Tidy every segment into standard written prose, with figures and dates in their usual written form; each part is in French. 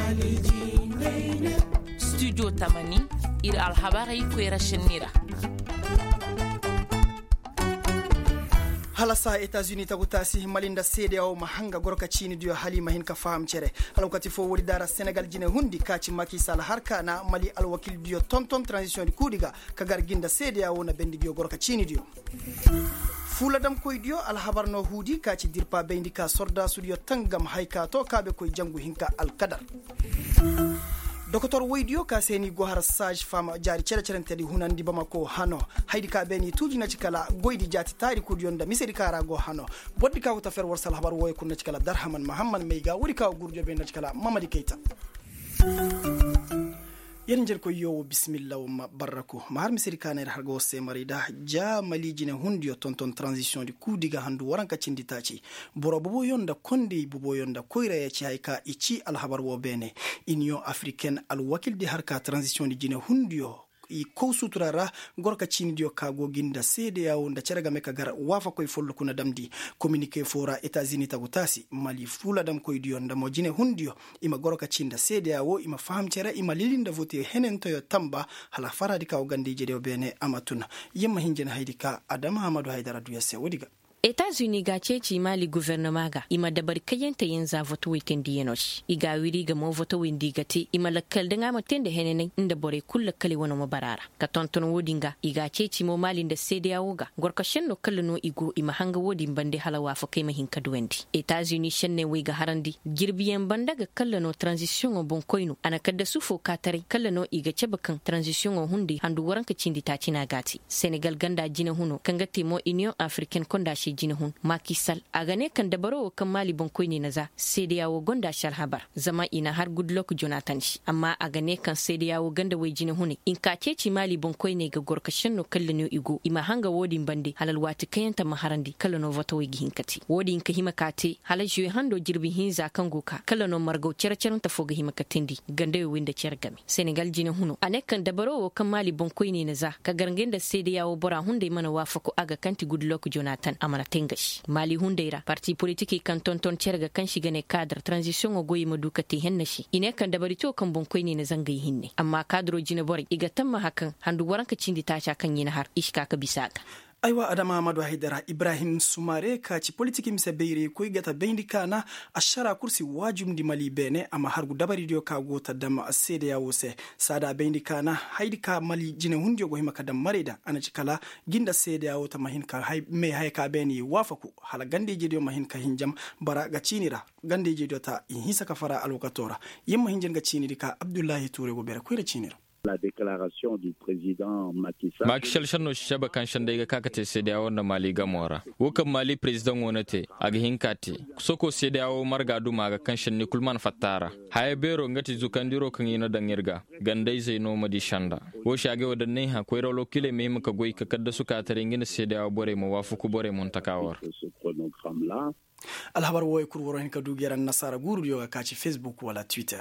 studio tamani ir alhabarai kwera shinira halasa États-Unis tagutasi malinda CEDEAO mahanga gorka chini dio halima hin ka faham chere halokati fo wori dara Senegal jine hundi kaci Macky Sall harka na mali alwakil dio tonton transition di kudiga kagar ginda CEDEAO na bendi dio gorka chini dio fula dam koy dio alhabarno hudi kaci dirpa bendi ka sorda studio tangam hayka to kabe koy jangu hinka alqadar Dr. Waidio ka seni gohar sage fama jari cere tedi hunandi bamako hano haydi ka beni tuji na cikala goydi jati tari kudionda misedi kara go hano boddi ka wuta fer warsal habar woy kun na cikala darhaman muhammad meiga wuri ka gurjo be na cikala mamadi keita yenjel ko yo bismillah wa barako mahar misedi kana har go se marida ja malijine hundiyo tonton transition di kudiga handu waranka cinditaci boro bobo yonda konde bobo yonda koyra ya ci hayka ici alhabar wo bene union africaine alwakil di harka transition di jine hundiyo I ko suturara gorka chini dio kago ginda CEDEAO nda cerega meka gara wafa koy follo kuna damdi communiqué fora États-Unis tagutasi mali fula dam koy dio nda mojine hundio ima gorka chinda CEDEAO ima faham cera ima lilinda vote henen to yo tamba hala faradi ka ugandi jede bene amatuna yemma hinjena haydika Adama Hamadu Haidara duyase wodiga États-Unis ga ceci mali gouvernement ga ima dabar kayenta yenza voto weekend yenosh iga wiri ga mo voto wendi gati ima lakkal da ngama tende henene inda bore kulla kali wono mabarara ka tonton wodinga iga ceci mo mali da CEDEAO ga gorka shenno kallano igo ima hanga wodin bande halawa fa kai mahin kadwendi États-Unis shenne we ga harandi girbiyen banda ga kallano transition o bon koyno ana kadda sufo katare kallano iga cebakan transition o hundi handu waranka cindi ta cina gati Senegal ganda jina huno kangati mo Union Africaine kondashi jinahun Macky Sall agane kan dabaro kan mali bonkoy ne naza CEDEAO gonda shar habar zama ina har Goodluck Jonathan shi amma agane kan CEDEAO ganda wai jinahun in ka ceci mali bonkoy ne ga gorkashin no kallano igo ima hanga wodin bande halal wati kayanta maharandi kallano voto wai gihinkati wodin ka himakate halal juwe hando jirbi hinza kan goka kallano margau cercerun ta foga himakatindi ganda wai winda cergami Senegal jinahun ane kan dabaro kan mali bonkoy ne naza ka garngen da CEDEAO bora hunde mana wafako aga kanti Goodluck Jonathan amana tengashi mali hundeira parti politiki kan tonton cerga kan shiga ne cadre transition o goyi madukati hennashi ine kan dabarito kan bonkoy ne na zangai hinne amma kadro jina bori iga tamma hakan handu waranka cindi tacha kan yina har ishka ka bisaga aiwa Adama Hamadu Haidara Ibrahim Sumare kaci politiki mise beire koy gata bendi kana ashara kursi wajum di mali bene ama hargu dabari dio ka gota dama CEDEAO se sada bendi kana haidi ka mali jine hundio go himaka dam mareda ana cikala ginda CEDEAO ta mahin ka me hayka beni wafaku hala gande jedio mahin ka hinjam bara ga cinira gande jedio ta in hisa ka fara alokatora yemma hinjen ga ciniri ka Abdullahi Toure go bere koyra cinira la déclaration du président Macky Sall. Macky Sall shanno shaba kan shanda ga kakate CEDEAO na Mali gamora. Wukan Mali president wonate aga hinkati. Soko CEDEAO marga duma ga kan shanni kulman fattara. Haye bero ngati zukandiro kan yina dangirga. Gandai zai no madi shanda. Wo shage wadanne ha koyro lokile me maka goyi ka kadda suka tare ngina CEDEAO bore mo wafuku bore mon takawar. Alhabar woy kurworo hin ka dugeran nasara guru yo ga kaci Facebook wala Twitter.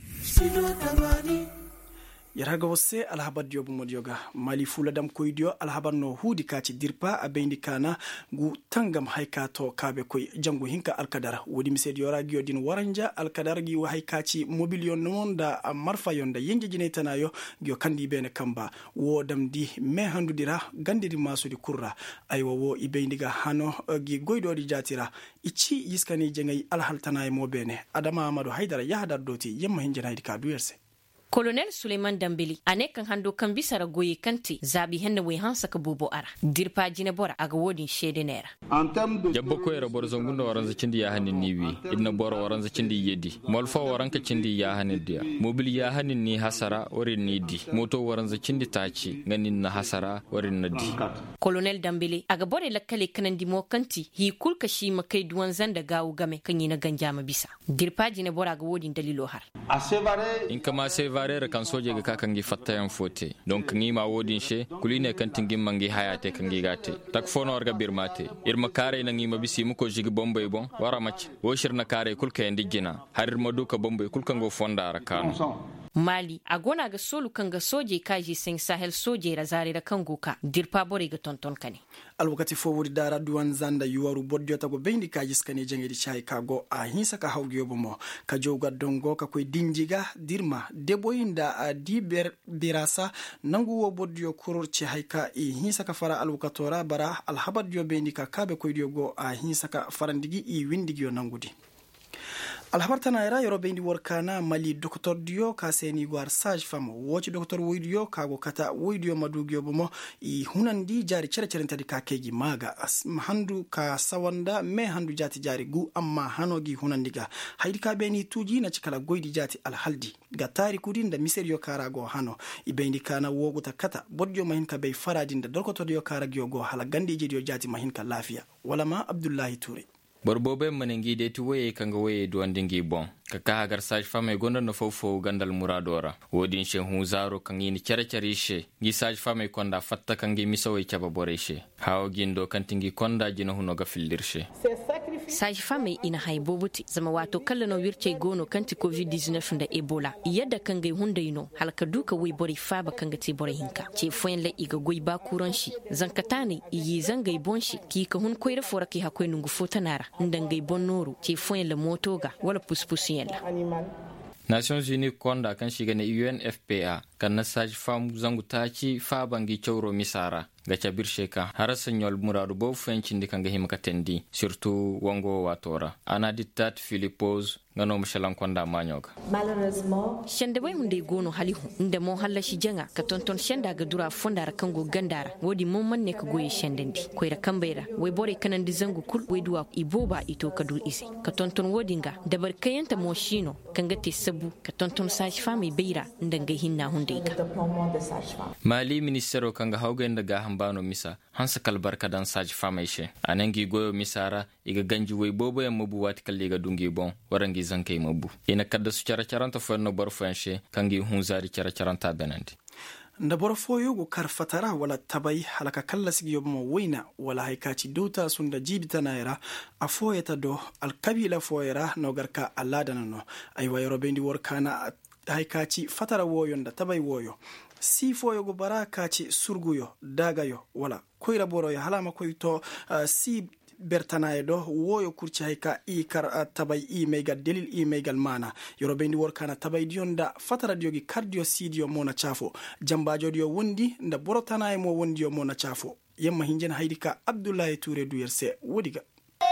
Yaraga wose alhabar diobu modioga mali fula dam koy dio alhabar no hudi kaci dirpa abendi kana gu tangam haykato kabe koy jangu hinka alkadar wodi mise dio radio din waranja alkadar gi haykaci mobilion nonda marfa yonda yenje jinetana yo gyo kandi bene kamba wo dam di me handudira gandiri masudi kurra aywo wo ibendiga hano gi goydo di jatira ichi yiskani jengay alhaltana mo bene Adama Hamadu Haidara yahdar doti yemma hinjana hidika duerse Colonel Suleiman Dambili ane kan hando kan bisara goyi kanti zabi henna we hansa ka bobo ara dirpa jina bora aga wodin shede nera jabbo ko era bor zongundo waranza cindi ya hanin niwi inna bor waranza cindi yedi molfa waranka cindi ya hanin dia mobil ya hanin ni hasara orin ni di moto waranza cindi taci nganin na hasara orin na di Colonel Dambili aga bore lakkale kanan di mo kanti hi kulka shi makai duwan zanda gawu game kan yina ganjama bisa dirpa jina bora aga wodin dalilo har in kama varere kan soje ga kakangi fatta yan fote donc ngi ma wodin she kuline kan tingim mangi hayate kan gigate tak fono warga birmate irma kare na ngi ma bisi mu ko jigi bombay bon wara mac wo shirna kare kulka en digina harir maduka bombay kulka ngo fonda ara kan mali agona ga solu kan ga soje kaji sen sahel soje ra zare da kan goka dirpa bore ga tonton kane alwakati fo wuri dara duwan zanda yuwaru boddio tago bendi kaji skane jangedi chai kago a hinsa ka hawgiyo bomo ka joga dongo ka koy dinjiga dirma deboyinda a diber birasa nangu wo boddio kurorce hayka e hinsa ka fara alwakatora bara alhabaddio bendi ka kabe koydio go a hinsa ka farandigi i windigiyo nangudi alhabartana era yoro bendi workana mali docteur dio ka seni war sage femme woci docteur woidio kago kata woidio madugio bomo i hunandi jari cere ka keji maga handu ka sawanda me handu jati jari gu amma hanogi hunandiga haydi ka beni tuji na cikala goidi jati alhaldi ga tari kudinda miserio karago hano i bendi kana woguta kata bodjo mahin ka be faradinda docteur dio karagio go hala gandiji dio jati mahin ka lafiya wala ma abdullahi touré borbobe manengi de tuwe kanga we duandingi bon kaka hagar sage femme gonda no fofo gandal muradora wodin she huzaro kangi ni charishe gi sage femme konda fatta kangi misawe chaba boreshe hawo gindo kantingi konda jino huno ga fildirshe sage femme ina haybobuti zama wato kallano wirce gono kanti covid-19 da ebola yadda kangai hunda yino halka duka we bori faba kanga ti bori hinka ce foyen la iga goy ba kuran shi zankatani yi zangai bonshi ki ka hun koyre fora ki hakoy nungu fotanara ndangai bonnoru ce foyen la motoga wala puspusi Nations Unies konda kan shiga na UNFPA kan na sage femme zangu taci fa bangi chawro misara ga cabir sheka harasan yol muradu bo fencin dikan ga himaka tendi surtout wango watora ana dittat Philippos ngano mashalan konda manyoga malheureusement shende boy hunde gono halihu inde mo halla shi janga ka tonton shenda ga dura fondara kango gandara wodi mon manne ka goye shendendi koyra kambeira way bore kanandi zangu kul way duwa iboba ito kadu ise ka tonton wodinga dabar kayanta mo shino kanga te sabu ka tonton sage femme beira ndanga hinna hunde mali ministero kanga hawgenda ga hambano misa hansa kalbarka dan sage femme she anangi goyo misara iga ganji way bobo ya mabu wati kalliga dungi bon warangi zankai mabu ina kadda su caranta fonno barfanshe kangi hunzari caranta benandi nda borfo yogo karfatara wala tabai halaka kalla sigiyo mo wina wala haikaci dota sunda jibita naira afoyeta do alkabila foyera no garka alladana no ay wayro bendi workana haikaci fatara woyo nda tabai woyo si foyo go baraka ci surguyo dagayo wala koyra boro ya halama koyto si bertanaye do woyo kurci hayka i kar tabay i megal delil i megal mana yoro bendi workana tabay dionda fatara diogi cardio sidio mona chafo jambajo dio wondi nda borotanaye mo wondi yo mona chafo yemma hinjen haydika Abdoulaye Touré du yerse wodiga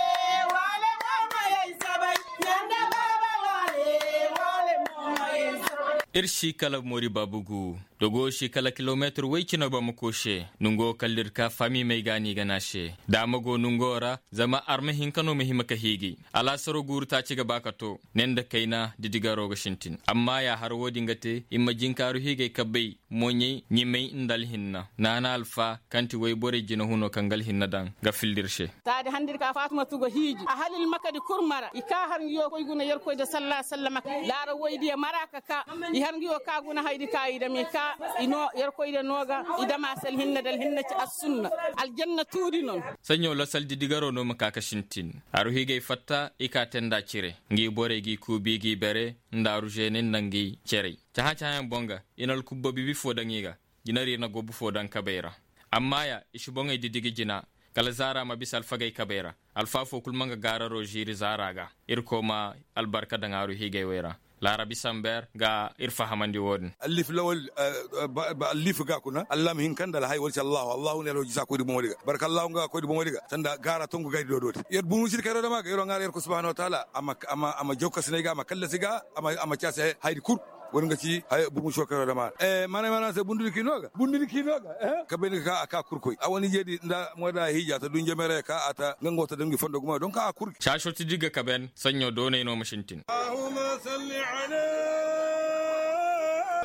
irshi kala mori babugu dogo shi kala kilometer waycina ba makoshe nungo kallir ka fami mai gani ganashe damago nungora zama arma hinkano mahimaka higi ala saro gurta ci gaba kato nenda kaina didigaro ga shintin amma ya har wodi ngate imma jinkaru hige kabbai monye nyimai indal hinna nana alfa kanti way bore jina huno kangal hinna dan ga fildirshe tade handir ka fatuma tugo hiji a halil makadi kurmara ika har yo koy guna yer koy da sallallahu alaihi wasallam lara waydi maraka ka i har yo ka guna haydi kayida mi ka ino yer koy de noga idama sel hinna dal hinna ci as-sunna al janna tudi non sanyo la sal didigaro no makaka shintin aru hige fatta ika tenda cire ngi bore gi kubi gi bere ndaru jenen nangi cere ta hayan bonga inal kubbo bibi fodangiga jinari na gobu fodan kabera amma ya ishi bonga didigi jina kala zara ma bisal fagay kabera alfafo kulmanga gararo jiri zaraga irkoma albarka dangaru hige wera العربي سامبر غا ارفع هماندي ودن الليف الاول الليف غا كنا اللام هين كان دلا هاي ولش الله نلو جزا كودي بوموديغا بارك الله غا كودي بوموديغا تندا غارا تونغو غاي دودوت يد بونو سير كيرو دما يرو غار يركو سبحانه وتعالى اما جوكا سنيغا ما كلسيغا اما تياسه هاي كور wonga ci hay bu mu shokara dama mana se bundiri kinoga kabeni ka kurkoy awani jedi nda moda hija ta dunje mere ka ata ngangota dangi fondo guma don ka kurki shasho ti diga kaben sanyo done no mashintin Allahumma salli ala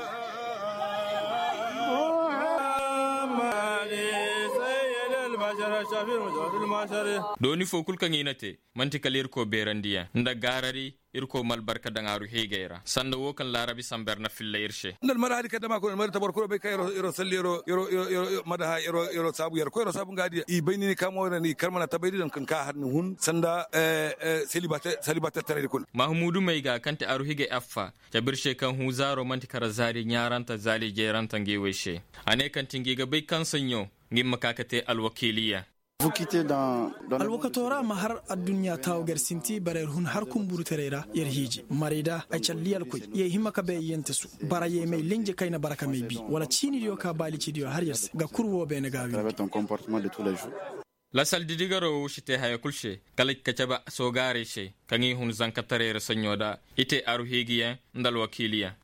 Muhammad sayyid al-bashar doni fo kul kan yinate manti kalir ko berandiya nda garari irko malbarka dangaru hegeira sanda wokan larabi samberna filla irshe ndal mara hadi kadama ko mara tabor ko be kayro iro salliro iro madaha iro sabu yar ko iro sabu ngadi i baynini kamo ni karmana tabaydi dan kan ka hadni hun sanda celibate tare kun mahmudu maiga kante aru hige affa jabirshe kan huzaro manti karazari nyaranta zali geranta ngeweshe ane kan tingiga bay kan sanyo ngimma kakate alwakiliya alwakatora ma har addunya tawgar sinti barer hun har kumburu terera yer hiji marida ay calliyal koy ye himaka be yentesu bara ye may lenje kayna baraka may bi wala chini dio ka bali ci dio har yerse ga kurwo be ne gawi la sal didigaro shite haya kulshe kalak kacaba sogare she kangi hun zankatare sanyoda ite aru higiya ndal wakiliya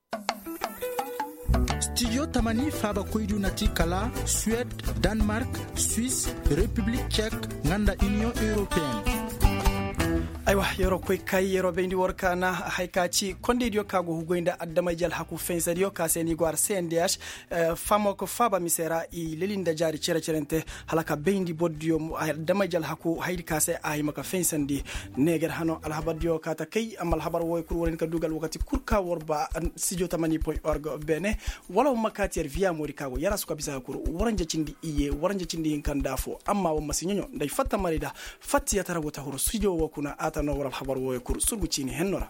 Studio Tamani Faba Koidu Nati Kala, Suède, Danemark, Suisse, République tchèque, Nganda Union Européenne. aywa yoro koy kay yoro be ndi workana haykaci konde dio kago hugoynda addama jal haku fensadio ka seni gwar CNDH famo ko faba misera i lelinda jari cerente halaka bendi boddio addama jal haku haydi kase ay maka fensandi neger hano alhabadio kata kay amal habar woy kur wonen ka dugal wakati kurka worba studio tamani.org bene wala makatier via mori kago yara suka bisa kur waranje cindi iye waranje cindi hinkandafo amma wa masinyo nday fatta marida fatti yatara wota horo studio wakuna no wala habar wo kur surgu chini hennora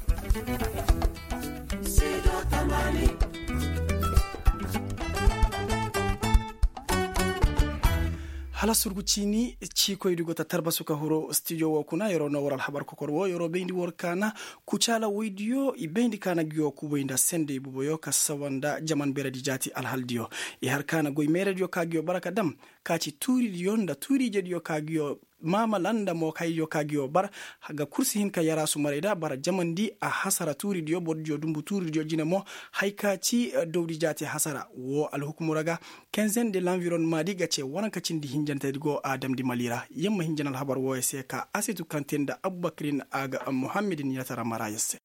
hala surgu chini chiko idugo tatarba suka horo studio wo kuna yoro no wala habar kokor wo yoro bendi workana kuchala video ibendi kana gyo kuboinda sende buboyo kasawanda jaman beradi jati alhaldio e harkana goy meredio kagyo baraka dam kaci turi yonda turi jedio kagyo mama landa mo kayyo kagyo bar haga kursi hin ka yara su mareda bar jamandi a hasara turi dio bodjo dumbu turi dio jinamo haykaci dowdi jati hasara wo al hukmuraga kenzen de l'environnement diga ce wanka cindi hinjanta digo adam di malira yamma hinjanal habar wo se ka asitu kantenda abubakrin aga muhammedin yatara marayesse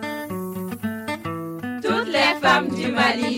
toutes les femmes du Mali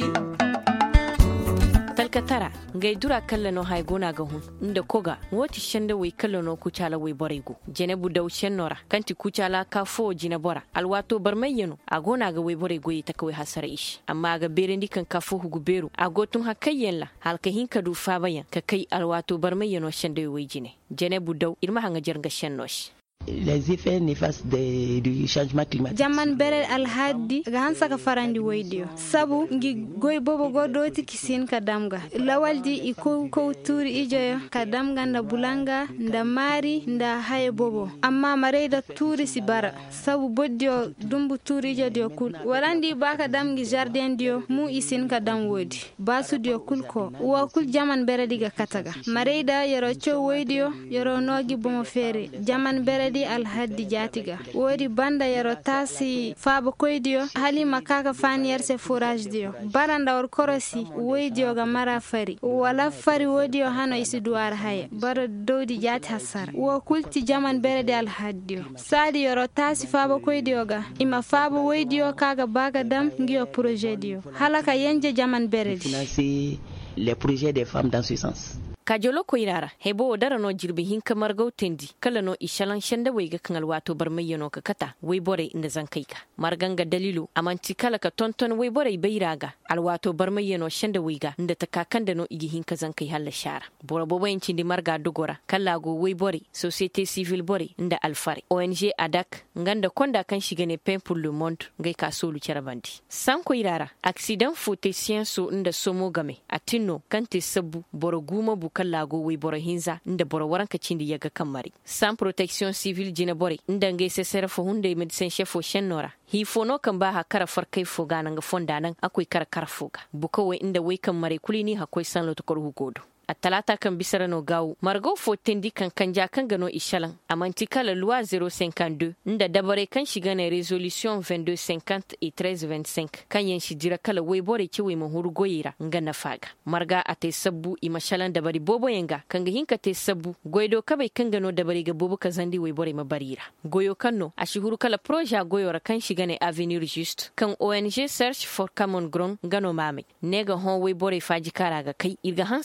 talkatara ngai dura kallano hay gona ga hun inda koga woti shende wi kallano ku chala wi borego jenebu daw shennora kanti ku chala ka fo jina bora alwato barmayeno agona ga wi borego yi takwe hasara ish amma ga berendi kan ka fo hugu beru agotun hakayyen la halka hinka du fa bayan ka kai alwato barmayeno shende wi jine jenebu daw irma hanga jerga shennosh les effets néfastes du changement climatique. Jaman bere alhadi gansa ka farandi woydio sabu ngi goy bobo godoti kisin kadamga lawaldi iko ko turi ijoyo kadamga nda bulanga nda mari nda haye bobo amma mareda turi sibara sabu boddio dumbu turi ijodio kul warandi baka damgi jardin dio mu isin kadam wodi basu dio kulko wa kul jaman bere diga kataga mareda yoro cho woydio yoro nogi bomo fere jaman bere di alhaddi jatiga wodi banda yaro tasi faba koydio hali makaka faniyar se forage dio baranda or korosi woydio ga mara fari wala fari wodio hano isi duwar haye bara dodi jati hasara wo kulti jaman berede alhaddio sadi yaro tasi faba koydio ga ima faba woydio kaga baga dam ngiyo projet dio halaka yenje jaman berede financer les projets des femmes dans ce sens. kajolo ko irara hebo dara no jirbi hin kamar gautendi kala no ishalan shanda waiga kan alwato barmayeno ka kata wai bore inda zan kaika marganga dalilu amanti kala ka tonton wai bore bayraga alwato barmayeno shanda waiga inda takakan da no igi hin ka zan kai halla shara bora bobo yin cindi marga dugora kala go wai bore société civile bore inda alfari ONG adak nganda konda kan shiga ne pen pour le monde ngai ka solu charabandi san ko irara accident fote science inda somo game atinno kante sabu boro guma bu kallago wai boro hinza inda boro waranka cindi yaga kamari sans protection civile jina bore inda ngai se serfo hunde medecin chef o shennora hi fono kan ba ha kara farkai foga nan ga fonda nan akwai kara foga bukawe inda wai kan mare kulini hakoi san loto kor hugodo a talata kan bisara no gawo margo fotendi kan kanja kan gano ishalan amanti kala loi 052 inda dabare kan shiga na resolution 2250 et 1325 kan yan shijira kala wai bore kiwe mahuru goyira ngana faga marga ate sabbu imashalan dabari bobo yenga kan ga hinka te sabbu goido kabai kan gano dabari ga bobo kazandi wai bore mabarira goyo kanno a shihuru kala projet goyora kan shiga ne avenir juste kan ONG search for common ground gano mame nega hon wai bore faji kara ga kai irga hansa ka war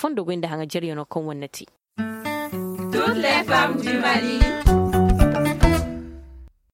fondo gwenda hanga jariyo no kon wonnati. Toutes les femmes du Mali